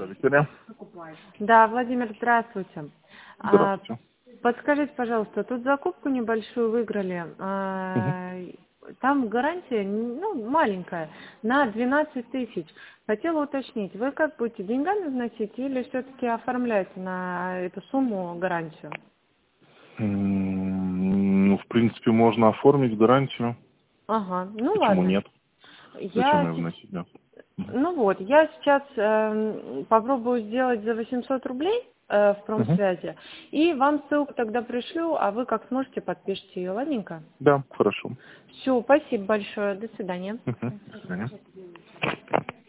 Виктория. Да, Владимир, здравствуйте. Здравствуйте. Подскажите, пожалуйста, тут закупку небольшую выиграли. Мгм. Там гарантия, ну, маленькая, на 12 тысяч. Хотела уточнить, вы как будете деньгами вносить или все-таки оформляете на эту сумму гарантию? Ну, в принципе, можно оформить гарантию. Ага, ну Почему ладно. нет? Зачем Я, ее вносить, да? Мгм. ну вот, я сейчас попробую сделать за 800 рублей в Мгм. промсвязи, и вам ссылку тогда пришлю, а вы как сможете подпишите ее, ладненько? Да, хорошо. Все, спасибо большое, до свидания. Мгм. До свидания.